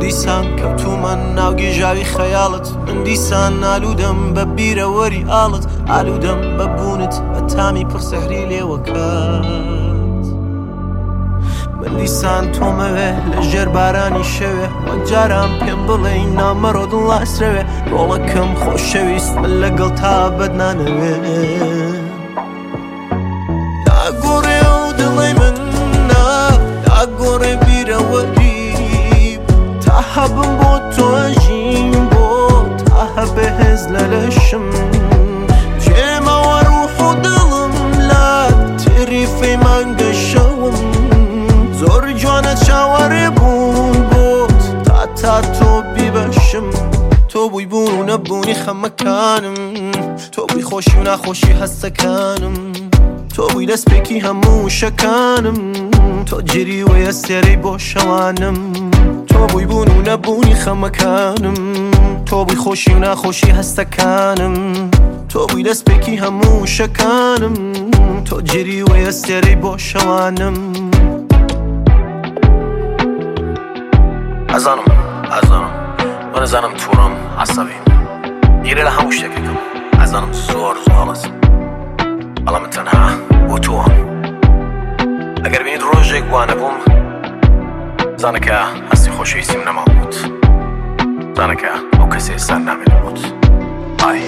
دیسان کەوتومە ناو گێژاوی خەیاڵت من دیسان ئالوودەم بە بیرەوەری ئاڵت ئالوودەم بە بوونت بە تامی پڕسەحری لێوەکات من دیسان تۆمەوێ لە ژێر بارانی شەوێ وەک جاران پێم بڵێ نامەڕۆ دڵاسرەوێ ڕۆڵەکەم خۆشەویست من لەگەڵ تا بەدنانەوێ داگۆڕێ و دڵی من داگۆڕێ بیرەوەری تا هەبم بۆ تۆژین بۆ تا هەبێ هێز لە لەشم جێمەوە ڕوح و دڵم لە تێریفەی مانگە شەوم زۆر جوانە چاوەڕێ بوون بۆت تا تۆ بیبەشم تۆ بووی بوون و نەبوونی خەمەکانم تۆ بووی خۆشی و ناخۆشی هەستەکانم تۆ بووی دەستپێکی هەموو شەکانم تۆ جێری وەیە سێرەی بۆ شەوانم تۆ بووی بوون و نەبوونی خەمەکانم تۆ بووی خۆشی و ناخۆشی هەستەکانم تۆ بووی دەستپێکی هەموو شەکانم تۆ جێری وەیە سێرەی بۆ شەوانم ئەزانم من ئەزانم تووڕم عەسەبیم گیرە لە هەموو شتێکێکم ئەزانم زۆر هەڵەسم بەڵام من تەنها بۆ تۆم ئەگەر بینیت ڕۆژێک وانە بووم زانە کە هەستی خۆشەویستیم نەماوت زانە کە ئەو کەسێ سەر نامێت بوت ئای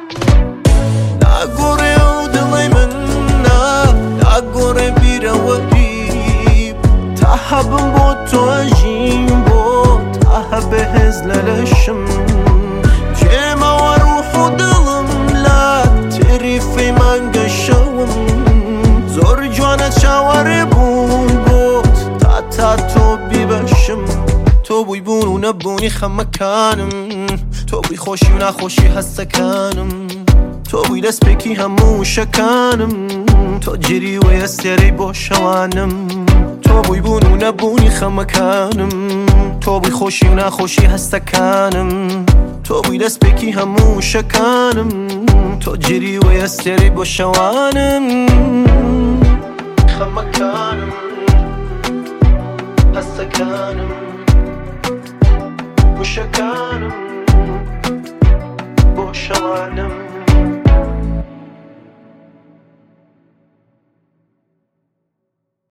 داگۆڕێ و دڵی من داگۆڕێ بیرەوەری تا هەبم بۆ تۆژین بۆ تا هەبێ هێز لە لەشم جێمەوە ڕوح و دڵم لە تێریفەی مانگە شەوم زۆر جوانە چاوەڕێ بوون بۆت تا تۆ بیبەشم تۆ بووی بوون و نەبوونی خەمەکانم تۆ بووی خۆشی و ناخۆشی هەستەکانم تۆ بووی دەستپێکی هەموو شەکانم تۆ جێری وەیە سێرەی بۆ شەوانم تۆ بووی بوون و نەبوونی خەمەکانم تۆ بووی خۆشی و ناخۆشی هەستەکانم تۆ بووی دەستپێکی هەموو شەکانم تۆ جێری وەیە سێرەی بۆ شەوانم خەمەکانم هەستەکانم وشەکانم بۆ شەوانم